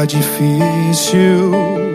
difícil,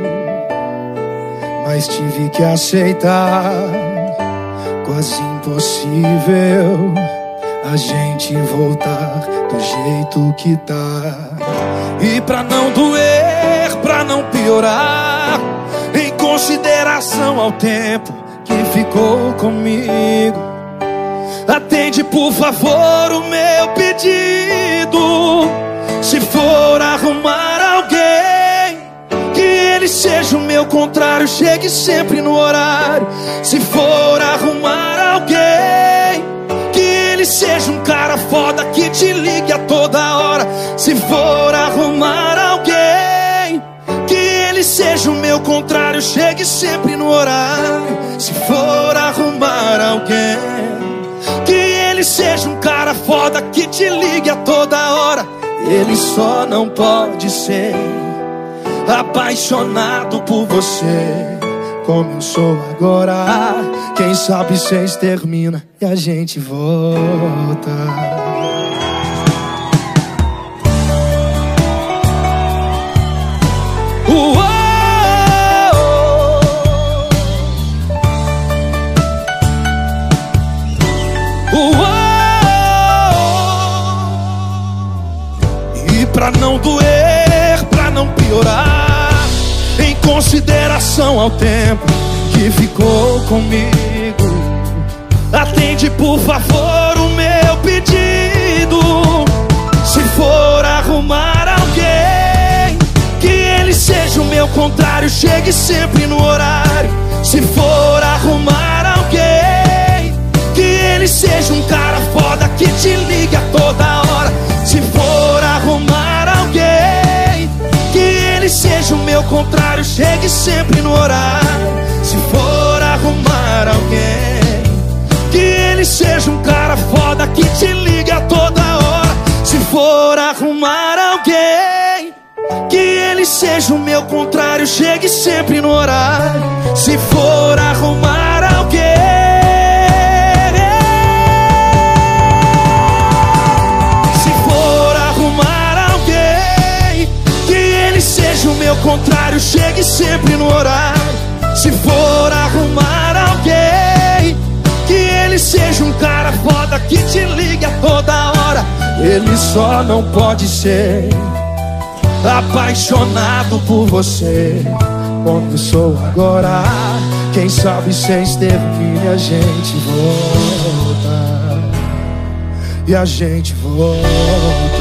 mas tive que aceitar. Quase impossível a gente voltar do jeito que tá. E pra não doer, pra não piorar, em consideração ao tempo que ficou comigo, atende por favor o meu pedido. Se for arrumar alguém, que ele seja o meu contrário, chegue sempre no horário. Se for arrumar alguém, que ele seja um cara foda que te ligue a toda hora. Se for arrumar alguém, que ele seja o meu contrário, chegue sempre no horário. Se for arrumar alguém, que ele seja um cara foda que te ligue a toda hora. Ele só não pode ser apaixonado por você como eu sou agora. Quem sabe cês termina e a gente volta. E pra não doer, pra não piorar, em consideração ao tempo que ficou comigo, atende por favor o meu pedido. Se for arrumar alguém, que ele seja o meu contrário, chegue sempre no horário. Se for arrumar alguém, que ele seja um cara foda que te liga toda hora. Se for arrumar alguém, que ele seja o meu contrário, chegue sempre no horário. Se for arrumar alguém, que ele seja um cara foda que te liga toda hora. Se for arrumar alguém, que ele seja o meu contrário, chegue sempre no horário. Se for arrumar alguém, o meu contrário, chegue sempre no horário. Se for arrumar alguém, que ele seja um cara foda que te liga toda hora. Ele só não pode ser apaixonado por você como eu sou agora. Quem sabe cês terminam e a gente volta. E a gente volta.